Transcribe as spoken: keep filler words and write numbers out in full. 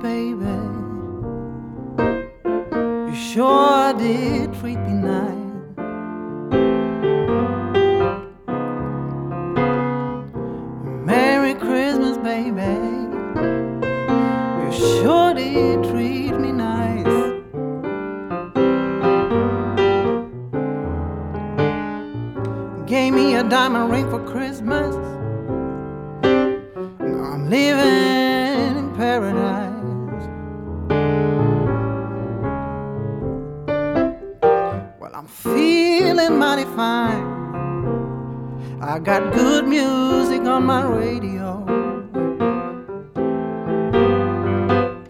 baby. You sure did treat me nice. Merry Christmas, baby. You sure did treat me nice. Gave me a diamond ring for Christmas. Now I'm living in paradise. Well, I'm feeling mighty fine. I got good music on my radio.